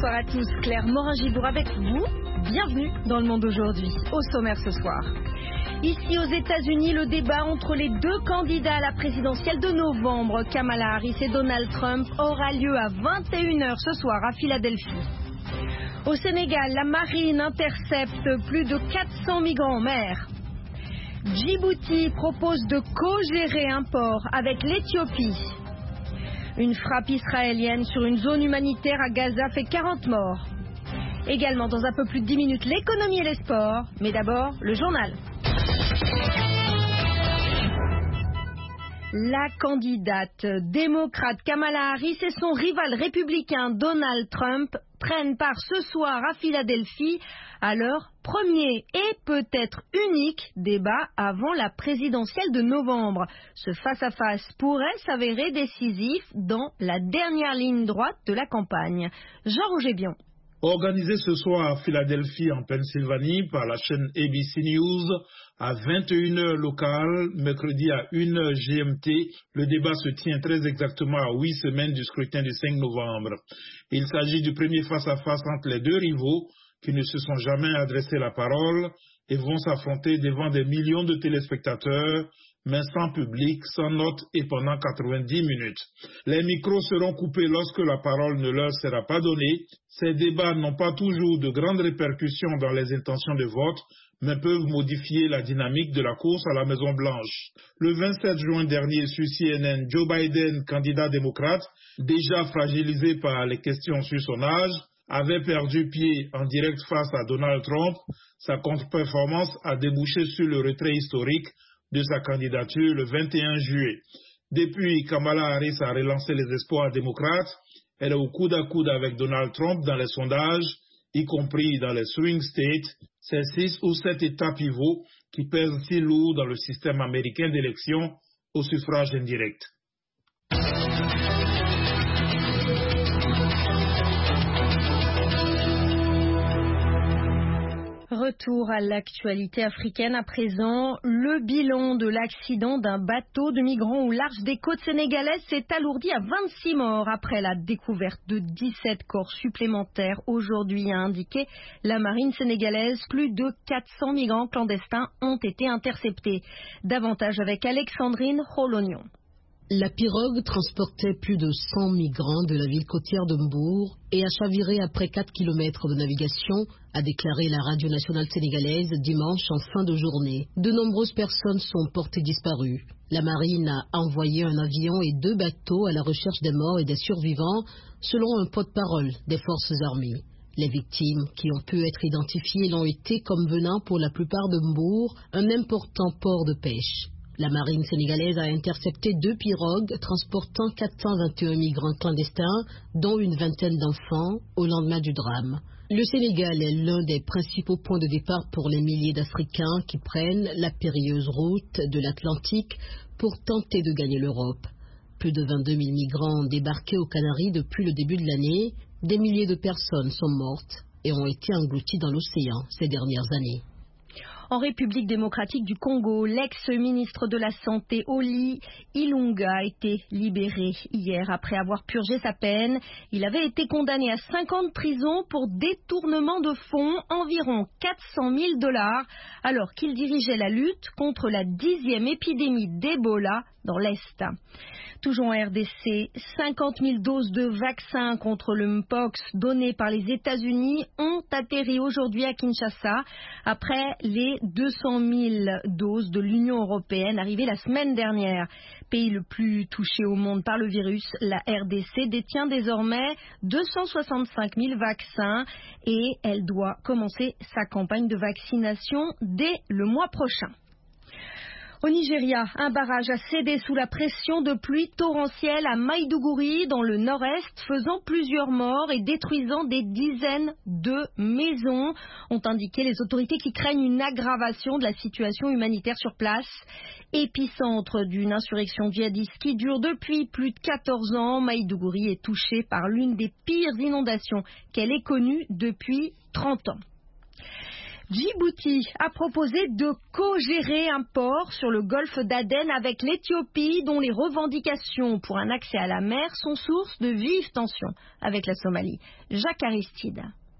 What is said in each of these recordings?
bonsoir à tous. Claire Morin-Gibour avec vous. Bienvenue dans le monde aujourd'hui. Au sommaire ce soir. Ici aux États-Unis, le débat entre les deux candidats à la présidentielle de novembre, Kamala Harris et Donald Trump, aura lieu à 21h ce soir à Philadelphie. Au Sénégal, la marine intercepte plus de 400 migrants en mer. Djibouti propose de co-gérer un port avec l'Éthiopie. Une frappe israélienne sur une zone humanitaire à Gaza fait 40 morts. Également dans un peu plus de 10 minutes, l'économie et les sports. Mais d'abord, le journal. La candidate démocrate Kamala Harris et son rival républicain Donald Trump prennent part ce soir à Philadelphie à leur premier et peut-être unique débat avant la présidentielle de novembre. Ce face-à-face pourrait s'avérer décisif dans la dernière ligne droite de la campagne. Jean-Roger Bion. Organisé ce soir à Philadelphie, en Pennsylvanie, par la chaîne ABC News, à 21h locale, mercredi à 1h GMT, le débat se tient très exactement à 8 semaines du scrutin du 5 novembre. Il s'agit du premier face-à-face entre les deux rivaux qui ne se sont jamais adressé la parole et vont s'affronter devant des millions de téléspectateurs, mais sans public, sans notes et pendant 90 minutes. Les micros seront coupés lorsque la parole ne leur sera pas donnée. Ces débats n'ont pas toujours de grandes répercussions dans les intentions de vote, mais peuvent modifier la dynamique de la course à la Maison-Blanche. Le 27 juin dernier, sur CNN, Joe Biden, candidat démocrate, déjà fragilisé par les questions sur son âge, avait perdu pied en direct face à Donald Trump. Sa contre-performance a débouché sur le retrait historique de sa candidature le 21 juillet. Depuis, Kamala Harris a relancé les espoirs démocrates. Elle est au coude à coude avec Donald Trump dans les sondages, y compris dans les swing states, ces 6 ou 7 États pivots qui pèsent si lourd dans le système américain d'élection au suffrage indirect. Retour à l'actualité africaine à présent. Le bilan de l'accident d'un bateau de migrants au large des côtes sénégalaises s'est alourdi à 26 morts après la découverte de 17 corps supplémentaires aujourd'hui, a indiqué la marine sénégalaise. Plus de 400 migrants clandestins ont été interceptés. Davantage avec Alexandrine Rolognon. La pirogue transportait plus de 100 migrants de la ville côtière de Mbour et a chaviré après 4 km de navigation, a déclaré la radio nationale sénégalaise dimanche en fin de journée. De nombreuses personnes sont portées disparues. La marine a envoyé un avion et 2 bateaux à la recherche des morts et des survivants, selon un porte-parole des forces armées. Les victimes qui ont pu être identifiées l'ont été comme venant pour la plupart de Mbour, un important port de pêche. La marine sénégalaise a intercepté 2 pirogues transportant 421 migrants clandestins, dont une vingtaine d'enfants, au lendemain du drame. Le Sénégal est l'un des principaux points de départ pour les milliers d'Africains qui prennent la périlleuse route de l'Atlantique pour tenter de gagner l'Europe. Plus de 22 000 migrants ont débarqué aux Canaries depuis le début de l'année. Des milliers de personnes sont mortes et ont été englouties dans l'océan ces dernières années. En République démocratique du Congo, l'ex-ministre de la Santé, Oli Ilunga, a été libéré hier après avoir purgé sa peine. Il avait été condamné à 5 ans de prison pour détournement de fonds, environ 400 000 $, alors qu'il dirigeait la lutte contre la 10e épidémie d'Ebola dans l'Est. Toujours en RDC, 50 000 doses de vaccins contre le Mpox données par les États-Unis ont atterri aujourd'hui à Kinshasa après les 200 000 doses de l'Union européenne arrivées la semaine dernière. Pays le plus touché au monde par le virus, la RDC détient désormais 265 000 vaccins et elle doit commencer sa campagne de vaccination dès le mois prochain. Au Nigeria, un barrage a cédé sous la pression de pluies torrentielles à Maïdougouri, dans le nord-est, faisant plusieurs morts et détruisant des dizaines de maisons, ont indiqué les autorités qui craignent une aggravation de la situation humanitaire sur place. Épicentre d'une insurrection djihadiste qui dure depuis plus de 14 ans, Maïdougouri est touchée par l'une des pires inondations qu'elle ait connues depuis 30 ans. Djibouti a proposé de co-gérer un port sur le golfe d'Aden avec l'Éthiopie, dont les revendications pour un accès à la mer sont source de vives tensions avec la Somalie. Jacques Aristide.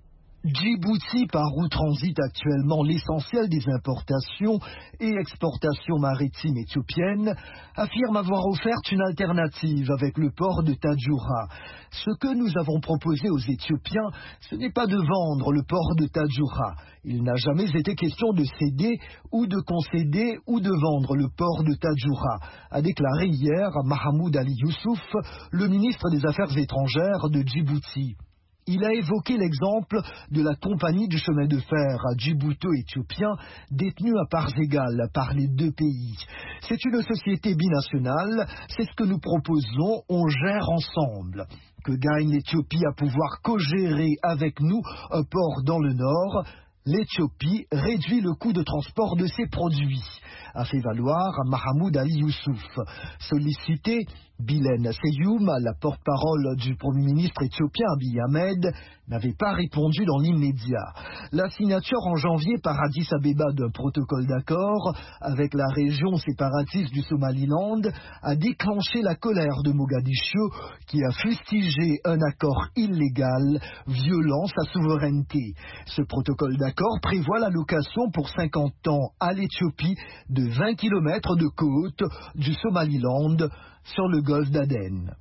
Djibouti, par où transite actuellement l'essentiel des importations et exportations maritimes éthiopiennes, affirme avoir offert une alternative avec le port de Tadjoura. Ce que nous avons proposé aux Éthiopiens, ce n'est pas de vendre le port de Tadjoura. Il n'a jamais été question de céder ou de concéder ou de vendre le port de Tadjoura, a déclaré hier Mahamoud Ali Youssouf, le ministre des Affaires étrangères de Djibouti. Il a évoqué l'exemple de la compagnie du chemin de fer djibouto-éthiopien détenue à parts égales par les deux pays. C'est une société binationale, c'est ce que nous proposons, on gère ensemble. Que gagne l'Éthiopie à pouvoir co-gérer avec nous un port dans le nord? L'Éthiopie réduit le coût de transport de ses produits, a fait valoir Mahamoud Ali Youssouf. Sollicité, Bilen Seyoum, la porte-parole du Premier ministre éthiopien Abiy Ahmed, n'avait pas répondu dans l'immédiat. La signature en janvier par Addis Abeba d'un protocole d'accord avec la région séparatiste du Somaliland a déclenché la colère de Mogadiscio qui a fustigé un accord illégal violant sa souveraineté. Ce protocole d'accord prévoit l'allocation pour 50 ans à l'Éthiopie de 20 km de côte du Somaliland sur le golfe d'Aden.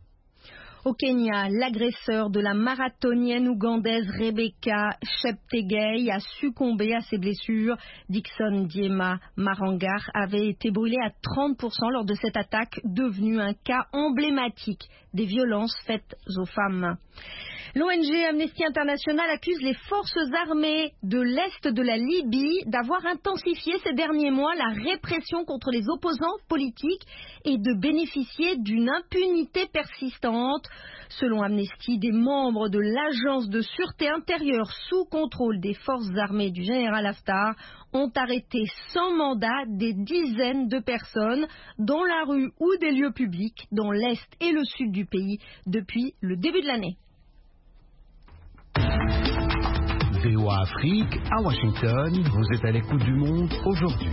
Au Kenya, l'agresseur de la marathonienne ougandaise Rebecca Cheptegei a succombé à ses blessures. Dixon Diema Marangar avait été brûlé à 30% lors de cette attaque, devenue un cas emblématique des violences faites aux femmes. L'ONG Amnesty International accuse les forces armées de l'Est de la Libye d'avoir intensifié ces derniers mois la répression contre les opposants politiques et de bénéficier d'une impunité persistante. Selon Amnesty, des membres de l'agence de sûreté intérieure sous contrôle des forces armées du général Haftar ont arrêté sans mandat des dizaines de personnes dans la rue ou des lieux publics dans l'Est et le Sud du pays depuis le début de l'année. VOA Afrique, à Washington, vous êtes à l'écoute du monde aujourd'hui.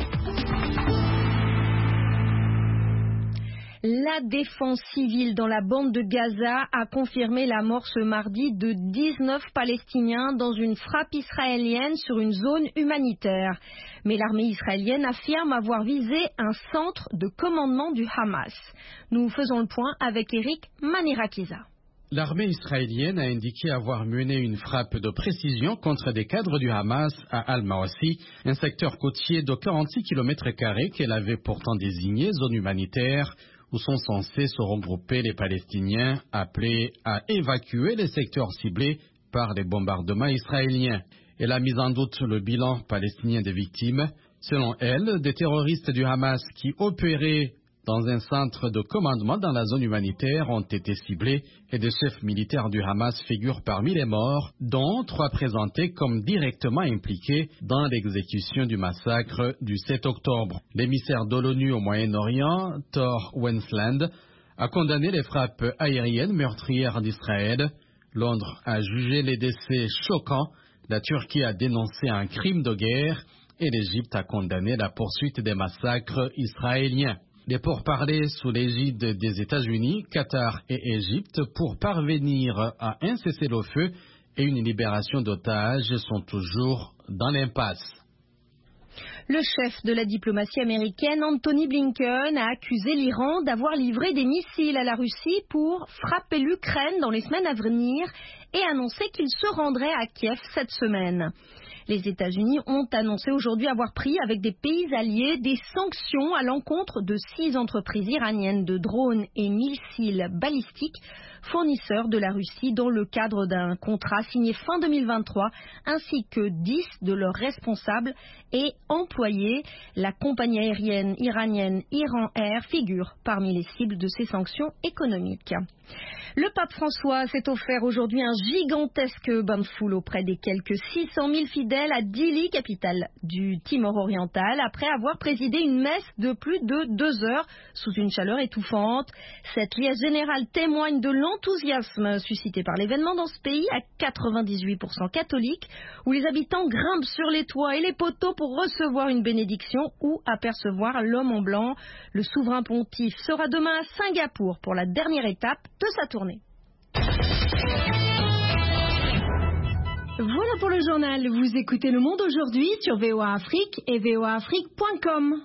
La défense civile dans la bande de Gaza a confirmé la mort ce mardi de 19 Palestiniens dans une frappe israélienne sur une zone humanitaire. Mais l'armée israélienne affirme avoir visé un centre de commandement du Hamas. Nous faisons le point avec Eric Manirakiza. L'armée israélienne a indiqué avoir mené une frappe de précision contre des cadres du Hamas à Al-Mawasi, un secteur côtier de 46 km² qu'elle avait pourtant désigné zone humanitaire où sont censés se regrouper les Palestiniens appelés à évacuer les secteurs ciblés par les bombardements israéliens. Elle a mis en doute le bilan palestinien des victimes. Selon elle, des terroristes du Hamas qui opéraient dans un centre de commandement dans la zone humanitaire ont été ciblés et des chefs militaires du Hamas figurent parmi les morts, dont 3 présentés comme directement impliqués dans l'exécution du massacre du 7 octobre. L'émissaire de l'ONU au Moyen-Orient, Thor Wensland, a condamné les frappes aériennes meurtrières d'Israël. Londres a jugé les décès choquants, la Turquie a dénoncé un crime de guerre et l'Égypte a condamné la poursuite des massacres israéliens. Les pourparlers sous l'égide des États-Unis, Qatar et Égypte pour parvenir à un cessez-le-feu et une libération d'otages sont toujours dans l'impasse. Le chef de la diplomatie américaine, Anthony Blinken, a accusé l'Iran d'avoir livré des missiles à la Russie pour frapper l'Ukraine dans les semaines à venir et annoncé qu'il se rendrait à Kiev cette semaine. Les États-Unis ont annoncé aujourd'hui avoir pris avec des pays alliés des sanctions à l'encontre de 6 entreprises iraniennes de drones et missiles balistiques fournisseurs de la Russie dans le cadre d'un contrat signé fin 2023, ainsi que 10 de leurs responsables et employés. La compagnie aérienne iranienne Iran Air figure parmi les cibles de ces sanctions économiques. Le pape François s'est offert aujourd'hui un gigantesque bain de foule auprès des quelques 600 000 fidèles à Dili, capitale du Timor oriental, après avoir présidé une messe de plus de 2 heures sous une chaleur étouffante. Cette liesse générale témoigne de l'enthousiasme suscité par l'événement dans ce pays à 98% catholique, où les habitants grimpent sur les toits et les poteaux pour recevoir une bénédiction ou apercevoir l'homme en blanc. Le souverain pontife sera demain à Singapour pour la dernière étape de sa tournée. Voilà pour le journal. Vous écoutez Le Monde aujourd'hui sur VOA Afrique et voaafrique.com.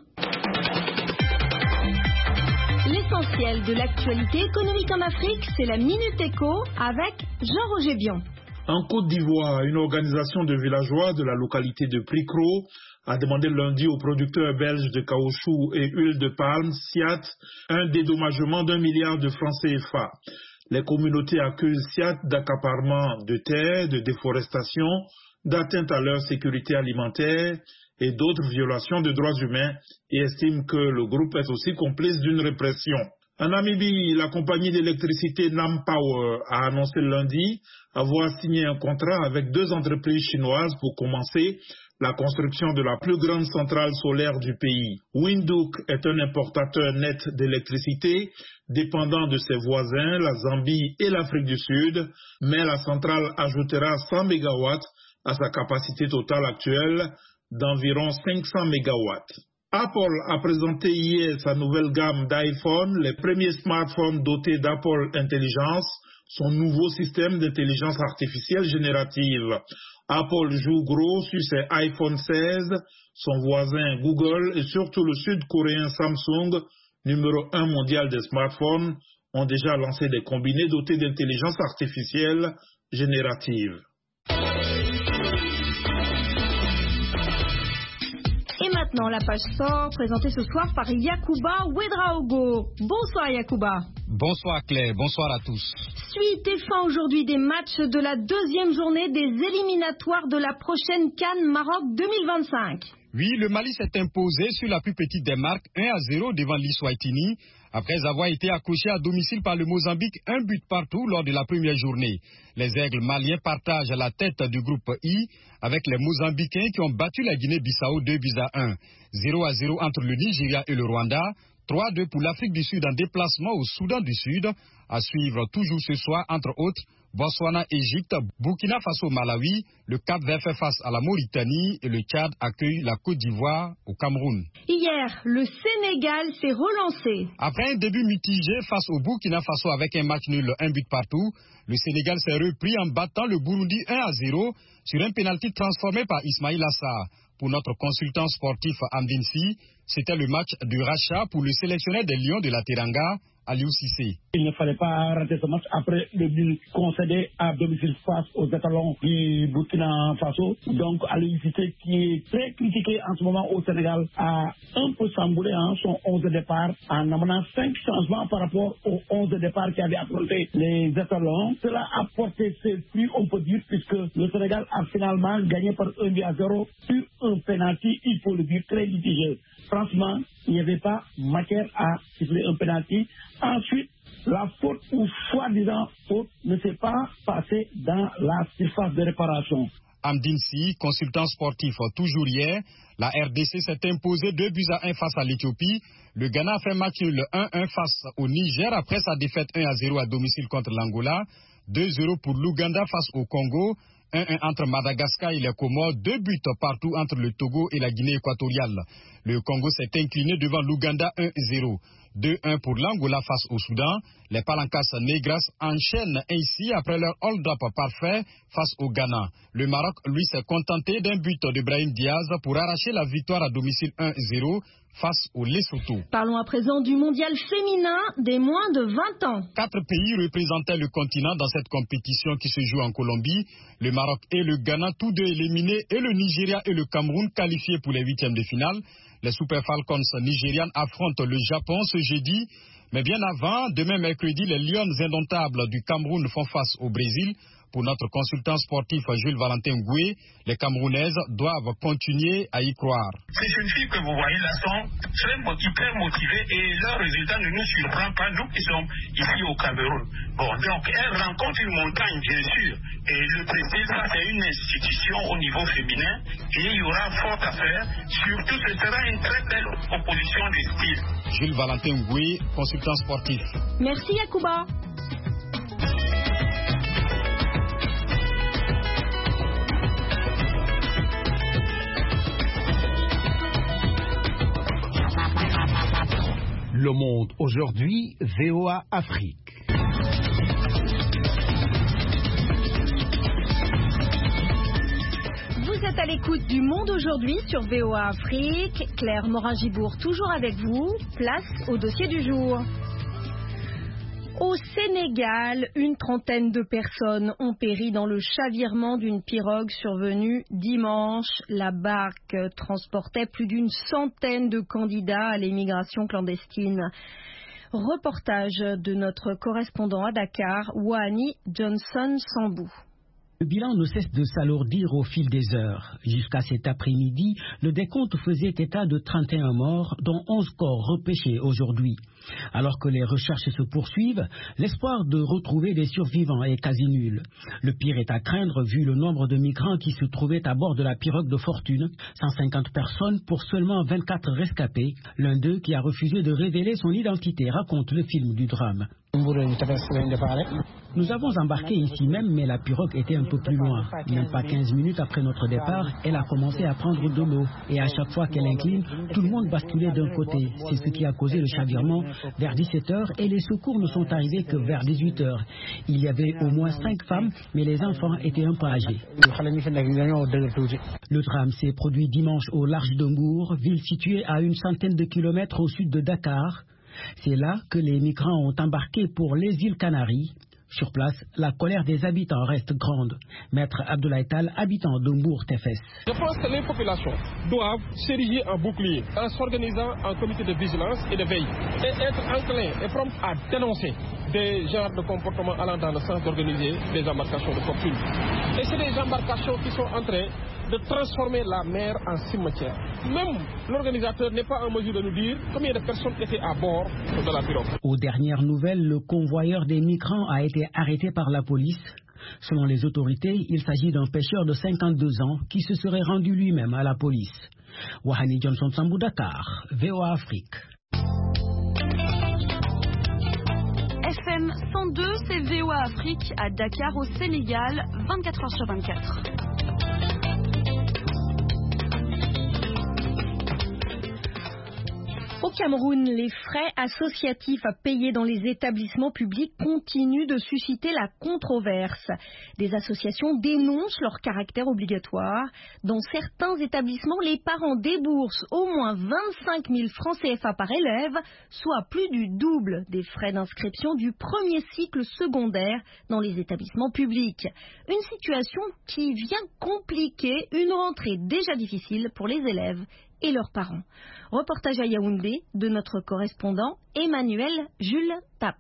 L'essentiel de l'actualité économique en Afrique, c'est la Minute Éco avec Jean-Roger Bion. En Côte d'Ivoire, une organisation de villageois de la localité de Pricro a demandé lundi aux producteurs belges de caoutchouc et huile de palme, SIAT, un dédommagement d'1 milliard de francs CFA. Les communautés accusent SIAT d'accaparement de terres, de déforestation, d'atteinte à leur sécurité alimentaire et d'autres violations de droits humains et estiment que le groupe est aussi complice d'une répression. En Namibie, la compagnie d'électricité NamPower a annoncé lundi avoir signé un contrat avec 2 entreprises chinoises pour commencer la construction de la plus grande centrale solaire du pays. Windhoek est un importateur net d'électricité, dépendant de ses voisins, la Zambie et l'Afrique du Sud, mais la centrale ajoutera 100 MW à sa capacité totale actuelle d'environ 500 MW. Apple a présenté hier sa nouvelle gamme d'iPhone, les premiers smartphones dotés d'Apple Intelligence, son nouveau système d'intelligence artificielle générative. Apple joue gros sur ses iPhone 16, son voisin Google et surtout le sud-coréen Samsung, numéro 1 mondial des smartphones, ont déjà lancé des combinés dotés d'intelligence artificielle générative. Et maintenant, la page sport, présentée ce soir par Yacouba Ouedraogo. Bonsoir Yacouba. Bonsoir Claire, bonsoir à tous. Suite et fin aujourd'hui des matchs de la 2e journée des éliminatoires de la prochaine CAN Maroc 2025. Oui, le Mali s'est imposé sur la plus petite des marques 1-0 devant l'Eswatini, après avoir été accroché à domicile par le Mozambique 1 but partout lors de la première journée. Les Aigles maliens partagent la tête du groupe I avec les Mozambicains qui ont battu la Guinée-Bissau 2-1. 0-0 entre le Nigeria et le Rwanda. 3-2 pour l'Afrique du Sud en déplacement au Soudan du Sud. À suivre toujours ce soir, entre autres, Botswana, Égypte, Burkina Faso, Malawi, le Cap-Vert fait face à la Mauritanie et le Tchad accueille la Côte d'Ivoire au Cameroun. Hier, le Sénégal s'est relancé. Après un début mitigé face au Burkina Faso avec un match nul, 1 but partout, le Sénégal s'est repris en battant le Burundi 1-0 sur un pénalty transformé par Ismaïla Sarr. Pour notre consultant sportif Amdinsi, c'était le match de rachat pour le sélectionneur des Lions de la Teranga, Aliou Cissé. Il ne fallait pas rater ce match après le but concédé à domicile face aux étalons du Burkina Faso. Donc Aliou Cissé, qui est très critiqué en ce moment au Sénégal, a un peu chamboulé son 11 de départ en amenant 5 changements par rapport aux 11 de départ qui avaient affronté les étalons. Cela a porté ses fruits, on peut dire, puisque le Sénégal a finalement gagné par 1-0 sur un penalty, il faut le dire, très litigé. Franchement, il n'y avait pas matière à siffler un penalty. Ensuite, la faute ou soi-disant faute ne s'est pas passée dans la surface de réparation. Amdinsi, consultant sportif, toujours hier, la RDC s'est imposée 2-1 face à l'Éthiopie. Le Ghana a fait match nul 1-1 face au Niger après sa défaite 1-0 à domicile contre l'Angola. 2-0 pour l'Ouganda face au Congo. 1-1 entre Madagascar et les Comores, 2 buts partout entre le Togo et la Guinée équatoriale. Le Congo s'est incliné devant l'Ouganda 1-0. 2-1 pour l'Angola face au Soudan. Les Palancas Negras enchaînent ainsi après leur hold-up parfait face au Ghana. Le Maroc, lui, s'est contenté d'un but de Brahim Diaz pour arracher la victoire à domicile 1-0 face au Lesotho. Parlons à présent du mondial féminin des moins de 20 ans. 4 pays représentaient le continent dans cette compétition qui se joue en Colombie. Le Maroc et le Ghana, tous deux éliminés, et le Nigeria et le Cameroun qualifiés pour les 8e de finale. Les Super Falcons nigérianes affrontent le Japon ce jeudi. Mais bien avant, demain mercredi, les Lions indomptables du Cameroun font face au Brésil. Pour notre consultant sportif Jules Valentin Goué, les Camerounaises doivent continuer à y croire. Ces jeunes filles que vous voyez là sont hyper motivées et leur résultat ne nous surprend pas, nous qui sommes ici au Cameroun. Bon, donc elles rencontrent une montagne, bien sûr. Et le Brésil, ça c'est une institution au niveau féminin et il y aura fort à faire. Surtout, ce sera une très belle opposition du style. Jules Valentin Goué, consultant sportif. Merci Yacouba. Le Monde aujourd'hui, VOA Afrique. Vous êtes à l'écoute du Monde aujourd'hui sur VOA Afrique. Claire Morin-Gibourg toujours avec vous. Place au dossier du jour. Au Sénégal, une trentaine de personnes ont péri dans le chavirement d'une pirogue survenue dimanche. La barque transportait plus d'une centaine de candidats à l'émigration clandestine. Reportage de notre correspondant à Dakar, Wahani Johnson Sambou. Le bilan ne cesse de s'alourdir au fil des heures. Jusqu'à cet après-midi, le décompte faisait état de 31 morts, dont 11 corps repêchés aujourd'hui. Alors que les recherches se poursuivent, l'espoir de retrouver des survivants est quasi nul. Le pire est à craindre vu le nombre de migrants qui se trouvaient à bord de la pirogue de fortune, 150 personnes pour seulement 24 rescapés. L'un d'eux, qui a refusé de révéler son identité, raconte le film du drame. Nous avons embarqué ici même, mais la pirogue était un peu plus loin. Même pas 15 minutes après notre départ, elle a commencé à prendre de l'eau. Et à chaque fois qu'elle incline, tout le monde basculait d'un côté. C'est ce qui a causé le chavirement vers 17h et les secours ne sont arrivés que vers 18h. Il y avait au moins 5 femmes, mais les enfants étaient un peu âgés. Le drame s'est produit dimanche au large de Mbour, ville située à une centaine de kilomètres au sud de Dakar. C'est là que les migrants ont embarqué pour les îles Canaries. Sur place, la colère des habitants reste grande. Maître Abdoulaye Tal, habitant de Mbour-Tefes. Je pense que les populations doivent s'ériger en bouclier en s'organisant en comité de vigilance et de veille et être enclins et prompts à dénoncer des genres de comportements allant dans le sens d'organiser des embarcations de fortune. Et c'est des embarcations qui sont en train de transformer la mer en cimetière. Même l'organisateur n'est pas en mesure de nous dire combien de personnes étaient à bord de la pirogue. Aux dernières nouvelles, le convoyeur des migrants a été arrêté par la police. Selon les autorités, il s'agit d'un pêcheur de 52 ans qui se serait rendu lui-même à la police. Wahani Johnson Sambou, Dakar, VOA Afrique. FM 102, c'est VOA Afrique à Dakar au Sénégal, 24h sur 24. Au Cameroun, les frais associatifs à payer dans les établissements publics continuent de susciter la controverse. Des associations dénoncent leur caractère obligatoire. Dans certains établissements, les parents déboursent au moins 25 000 francs CFA par élève, soit plus du double des frais d'inscription du premier cycle secondaire dans les établissements publics. Une situation qui vient compliquer une rentrée déjà difficile pour les élèves et leurs parents. Reportage à Yaoundé de notre correspondant Emmanuel Jules Tapp.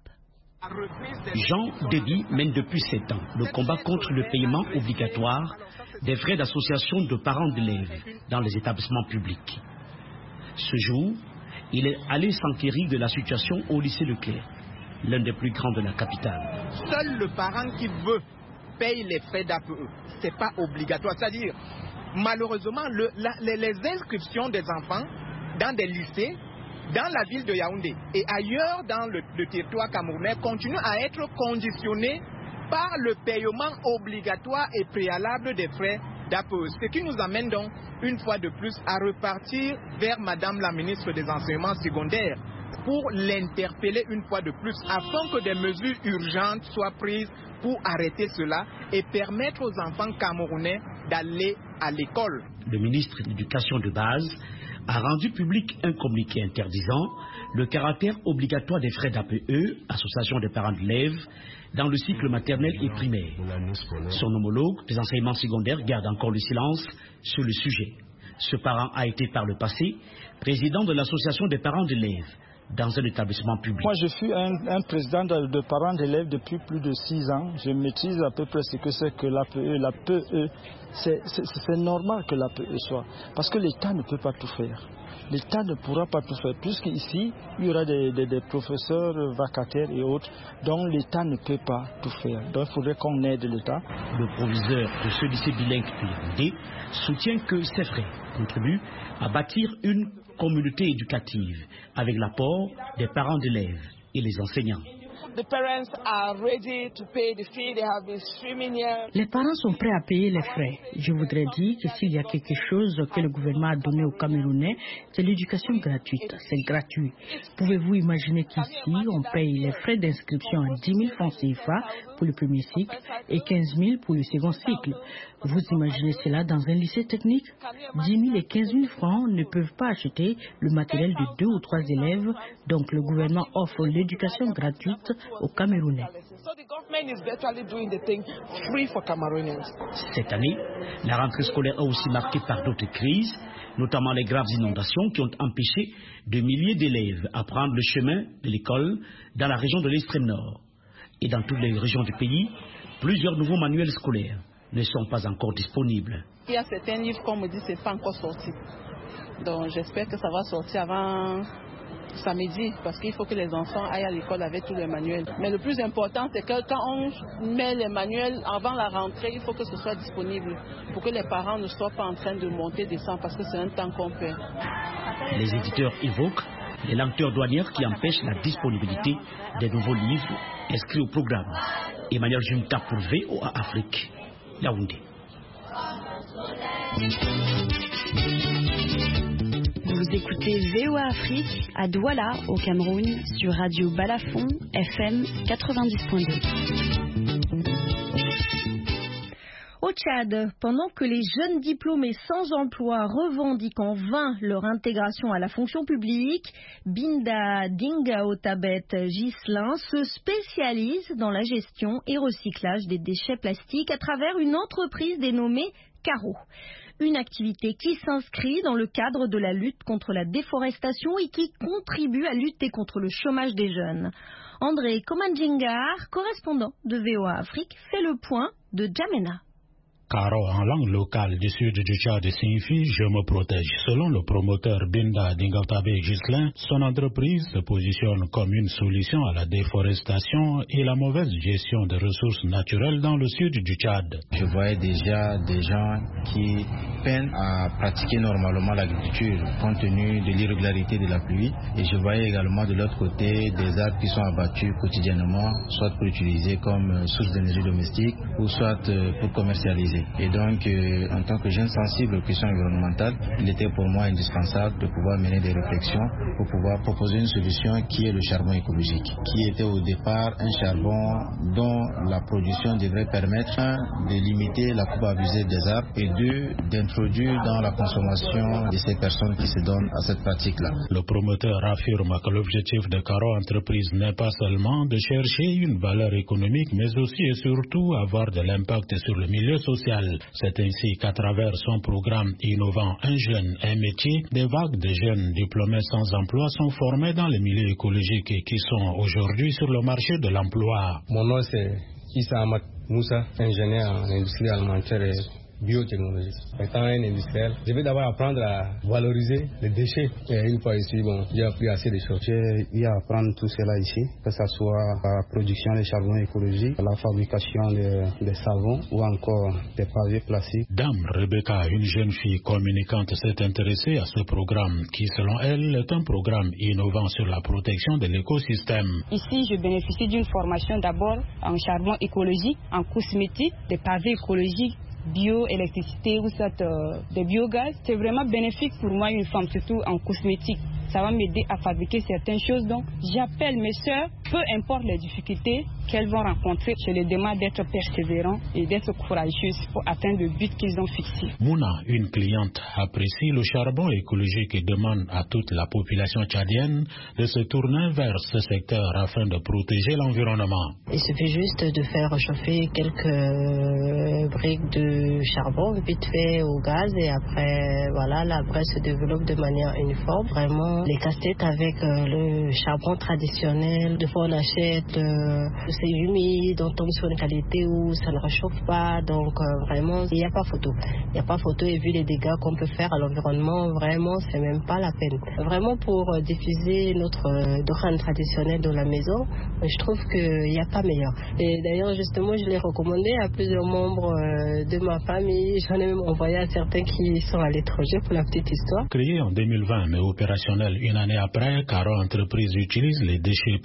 Jean Déby mène depuis 7 ans le combat contre le paiement obligatoire des frais d'association de parents d'élèves dans les établissements publics. Ce jour, il est allé s'enquérir de la situation au lycée Leclerc, l'un des plus grands de la capitale. Seul le parent qui veut paye les frais d'APE. Ce n'est pas obligatoire. C'est-à-dire, malheureusement, les inscriptions des enfants dans des lycées, dans la ville de Yaoundé et ailleurs dans le territoire camerounais continuent à être conditionnées par le paiement obligatoire et préalable des frais d'APE. Ce qui nous amène donc, une fois de plus, à repartir vers Madame la ministre des Enseignements secondaires pour l'interpeller une fois de plus afin que des mesures urgentes soient prises pour arrêter cela et permettre aux enfants camerounais d'aller à l'école. Le ministre de l'Éducation de base a rendu public un communiqué interdisant le caractère obligatoire des frais d'APE, association des parents d'élèves, dans le cycle maternel et primaire. Son homologue des enseignements secondaires garde encore le silence sur le sujet. Ce parent a été par le passé président de l'association des parents d'élèves dans un établissement public. Moi, je suis un président de parents d'élèves depuis plus de 6 ans. Je maîtrise à peu près ce que c'est que l'APE. L'APE, c'est normal que l'APE soit. Parce que l'État ne peut pas tout faire. L'État ne pourra pas tout faire. Puisqu'ici, il y aura des professeurs vacataires et autres. Donc, l'État ne peut pas tout faire. Donc, il faudrait qu'on aide l'État. Le proviseur de ce lycée bilingue de Yaoundé soutient que ces frais contribuent à bâtir une communauté éducative avec l'apport des parents d'élèves et les enseignants. Les parents sont prêts à payer les frais. Je voudrais dire que s'il y a quelque chose que le gouvernement a donné aux Camerounais, c'est l'éducation gratuite. C'est gratuit. Pouvez-vous imaginer qu'ici, on paye les frais d'inscription à 10 000 francs CFA pour le premier cycle et 15 000 pour le second cycle? Vous imaginez cela dans un lycée technique? 10 000 et 15 000 francs ne peuvent pas acheter le matériel de 2 ou 3 élèves. Donc le gouvernement offre l'éducation gratuite aux Camerounais. Cette année, la rentrée scolaire est aussi marquée par d'autres crises, notamment les graves inondations qui ont empêché de milliers d'élèves à prendre le chemin de l'école dans la région de l'extrême nord. Et dans toutes les régions du pays, plusieurs nouveaux manuels scolaires ne sont pas encore disponibles. Il y a certains livres, comme on me dit, ce n'est pas encore sorti. Donc j'espère que ça va sortir avant samedi, parce qu'il faut que les enfants aillent à l'école avec tous les manuels. Mais le plus important, c'est que quand on met les manuels avant la rentrée, il faut que ce soit disponible pour que les parents ne soient pas en train de monter, descendre, parce que c'est un temps qu'on perd. Les éditeurs évoquent les lenteurs douanières qui empêchent la disponibilité des nouveaux livres inscrits au programme. Emmanuel Junta pour VOA Afrique, Yaoundé. Vous écoutez VOA Afrique à Douala, au Cameroun, sur Radio Balafon, FM 90.2. Au Tchad, pendant que les jeunes diplômés sans emploi revendiquent en vain leur intégration à la fonction publique, Binda Dingaotabet Ghislain se spécialise dans la gestion et recyclage des déchets plastiques à travers une entreprise dénommée Caro. Une activité qui s'inscrit dans le cadre de la lutte contre la déforestation et qui contribue à lutter contre le chômage des jeunes. André Komandjingar, correspondant de VOA Afrique, fait le point de Djamena. Caro en langue locale du sud du Tchad signifie « je me protège ». Selon le promoteur Binda Dingaotabé Ghislain, son entreprise se positionne comme une solution à la déforestation et la mauvaise gestion des ressources naturelles dans le sud du Tchad. Je voyais déjà des gens qui peinent à pratiquer normalement l'agriculture compte tenu de l'irrégularité de la pluie. Et je voyais également de l'autre côté des arbres qui sont abattus quotidiennement, soit pour utiliser comme source d'énergie domestique ou soit pour commercialiser. Et donc, en tant que jeune sensible aux questions environnementales, il était pour moi indispensable de pouvoir mener des réflexions pour pouvoir proposer une solution qui est le charbon écologique, qui était au départ un charbon dont la production devrait permettre, un, de limiter la coupe abusée des arbres et deux, d'introduire dans la consommation de ces personnes qui se donnent à cette pratique-là. Le promoteur affirme que l'objectif de Caro Entreprise n'est pas seulement de chercher une valeur économique, mais aussi et surtout avoir de l'impact sur le milieu social. C'est ainsi qu'à travers son programme innovant Un jeune, un métier, des vagues de jeunes diplômés sans emploi sont formés dans les milieux écologiques et qui sont aujourd'hui sur le marché de l'emploi. Mon nom c'est Issa Ahmad Moussa, ingénieur en industrie alimentaire et biotechnologie. Étant un industriel, je vais d'abord apprendre à valoriser les déchets. Et une fois ici, j'ai appris assez de choses. J'ai eu à apprendre tout cela ici, que ce soit la production de charbon écologique, la fabrication des savons ou encore des pavés plastiques. Dame Rebecca, une jeune fille communicante, s'est intéressée à ce programme qui, selon elle, est un programme innovant sur la protection de l'écosystème. Ici, je bénéficie d'une formation d'abord en charbon écologique, en cosmétique, des pavés écologiques, bioélectricité ou soit des biogaz. C'est vraiment bénéfique pour moi, une femme, surtout en cosmétique. Ça va m'aider à fabriquer certaines choses. Donc, j'appelle mes sœurs, peu importe les difficultés qu'elles vont rencontrer, je les demande d'être persévérants et d'être courageuses pour atteindre le but qu'ils ont fixé. Mouna, une cliente, apprécie le charbon écologique et demande à toute la population tchadienne de se tourner vers ce secteur afin de protéger l'environnement. Il suffit juste de faire chauffer quelques briques de charbon vite fait au gaz et après, voilà, la braise se développe de manière uniforme. Vraiment, les casse-têtes avec le charbon traditionnel, de fois on achète, c'est humide, on tombe sur une qualité où ça ne réchauffe pas, donc vraiment il n'y a pas photo. Il n'y a pas photo et vu les dégâts qu'on peut faire à l'environnement, vraiment c'est même pas la peine. Vraiment pour diffuser notre dohan traditionnel dans la maison, je trouve qu'il n'y a pas meilleur. Et d'ailleurs justement je l'ai recommandé à plusieurs membres de ma famille, j'en ai même envoyé à certains qui sont à l'étranger pour la petite histoire. Créé en 2020 mais opérationnel une année après, Caro Entreprise utilise les déchets plastiques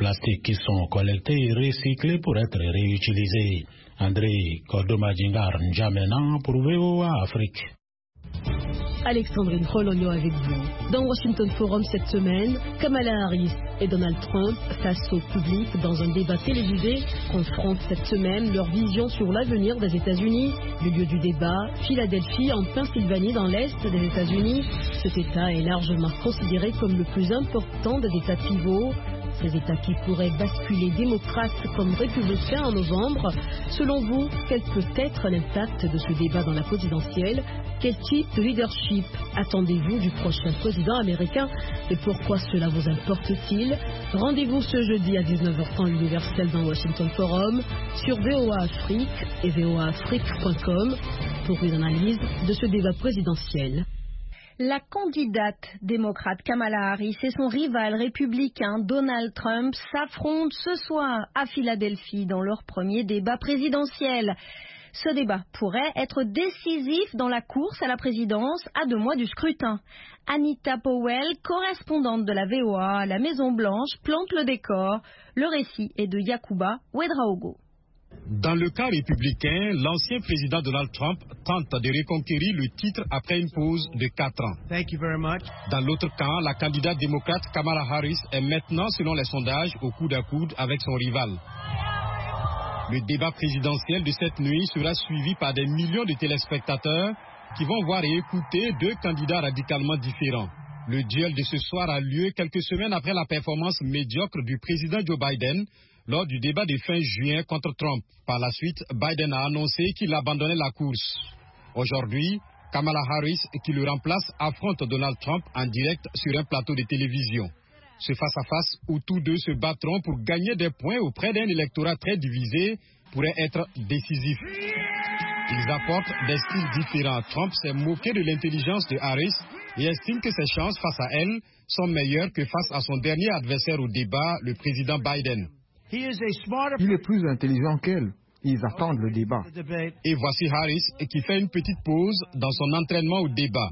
qui sont collectés et recyclés pour être réutilisés. André Kordomadjingar N'Djamena pour VOA Afrique. Alexandrine Rologno avec vous. Dans Washington Forum cette semaine, Kamala Harris et Donald Trump, face au public dans un débat télévisé, confrontent cette semaine leur vision sur l'avenir des États-Unis. Le lieu du débat, Philadelphie, en Pennsylvanie, dans l'Est des États-Unis. Cet État est largement considéré comme le plus important des États pivots. Ces États qui pourraient basculer démocrates comme républicains en novembre. Selon vous, quel peut être l'impact de ce débat dans la présidentielle? Quel type de leadership attendez-vous du prochain président américain et pourquoi cela vous importe-t-il? Rendez-vous ce jeudi à 19h temps universel dans Washington Forum sur VOA Afrique et voaafrique.com pour une analyse de ce débat présidentiel. La candidate démocrate Kamala Harris et son rival républicain Donald Trump s'affrontent ce soir à Philadelphie dans leur premier débat présidentiel. Ce débat pourrait être décisif dans la course à la présidence à 2 mois du scrutin. Anita Powell, correspondante de la VOA à la Maison-Blanche, plante le décor. Le récit est de Yacouba Ouedraogo. Dans le cas républicain, l'ancien président Donald Trump tente de reconquérir le titre après une pause de 4 ans. Dans l'autre camp, la candidate démocrate Kamala Harris est maintenant, selon les sondages, au coude à coude avec son rival. Le débat présidentiel de cette nuit sera suivi par des millions de téléspectateurs qui vont voir et écouter 2 candidats radicalement différents. Le duel de ce soir a lieu quelques semaines après la performance médiocre du président Joe Biden lors du débat de fin juin contre Trump. Par la suite, Biden a annoncé qu'il abandonnait la course. Aujourd'hui, Kamala Harris, qui le remplace, affronte Donald Trump en direct sur un plateau de télévision. Ce face-à-face où tous deux se battront pour gagner des points auprès d'un électorat très divisé pourrait être décisif. Ils apportent des styles différents. Trump s'est moqué de l'intelligence de Harris et estime que ses chances face à elle sont meilleures que face à son dernier adversaire au débat, le président Biden. Il est plus intelligent qu'elle. Ils attendent le débat. Et voici Harris qui fait une petite pause dans son entraînement au débat.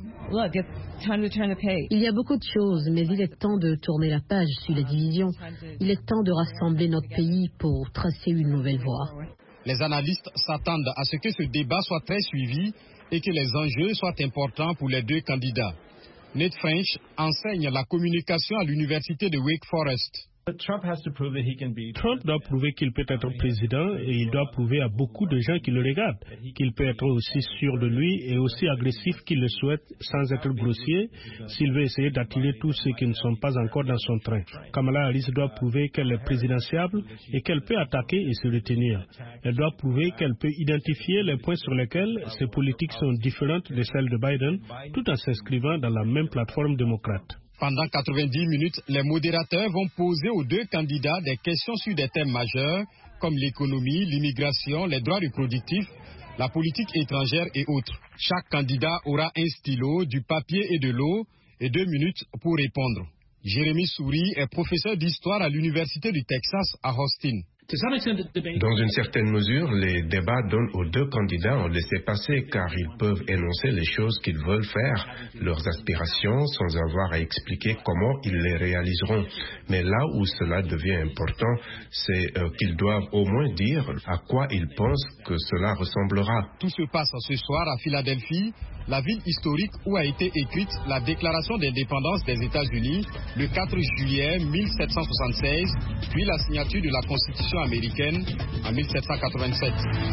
Il y a beaucoup de choses, mais il est temps de tourner la page sur les divisions. Il est temps de rassembler notre pays pour tracer une nouvelle voie. Les analystes s'attendent à ce que ce débat soit très suivi et que les enjeux soient importants pour les 2 candidats. Nate French enseigne la communication à l'université de Wake Forest. Trump doit prouver qu'il peut être président et il doit prouver à beaucoup de gens qui le regardent qu'il peut être aussi sûr de lui et aussi agressif qu'il le souhaite sans être grossier s'il veut essayer d'attirer tous ceux qui ne sont pas encore dans son train. Kamala Harris doit prouver qu'elle est présidentiable et qu'elle peut attaquer et se retenir. Elle doit prouver qu'elle peut identifier les points sur lesquels ses politiques sont différentes de celles de Biden tout en s'inscrivant dans la même plateforme démocrate. Pendant 90 minutes, les modérateurs vont poser aux 2 candidats des questions sur des thèmes majeurs comme l'économie, l'immigration, les droits reproductifs, la politique étrangère et autres. Chaque candidat aura un stylo, du papier et de l'eau et 2 minutes pour répondre. Jérémy Souris est professeur d'histoire à l'Université du Texas à Austin. Dans une certaine mesure, les débats donnent aux 2 candidats un laissez-passer car ils peuvent énoncer les choses qu'ils veulent faire, leurs aspirations, sans avoir à expliquer comment ils les réaliseront. Mais là où cela devient important, c'est qu'ils doivent au moins dire à quoi ils pensent que cela ressemblera. Tout se passe ce soir à Philadelphie, la ville historique où a été écrite la déclaration d'indépendance des États-Unis le 4 juillet 1776, puis la signature de la Constitution américaine en 1787.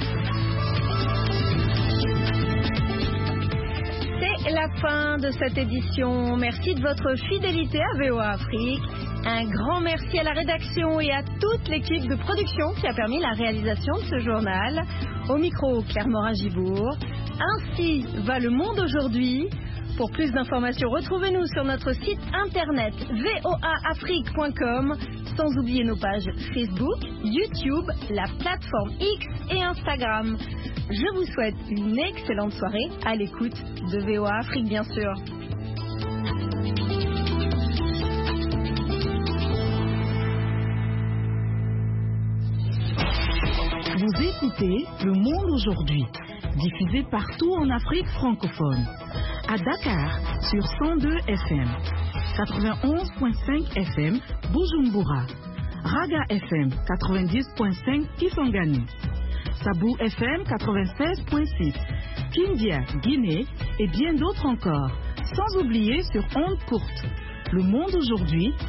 C'est la fin de cette édition. Merci de votre fidélité à VOA Afrique. Un grand merci à la rédaction et à toute l'équipe de production qui a permis la réalisation de ce journal. Au micro, Claire Morin-Gibourg. Ainsi va le monde aujourd'hui. Pour plus d'informations, retrouvez-nous sur notre site internet voaafrique.com, sans oublier nos pages Facebook, YouTube, la plateforme X et Instagram. Je vous souhaite une excellente soirée à l'écoute de VOA Afrique, bien sûr. Vous écoutez Le Monde aujourd'hui, diffusé partout en Afrique francophone. À Dakar, sur 102 FM, 91.5 FM, Bujumbura. Raga FM 90.5 Kisangani, Sabou FM 96.6, Kindia, Guinée et bien d'autres encore. Sans oublier sur ondes courtes. Le monde aujourd'hui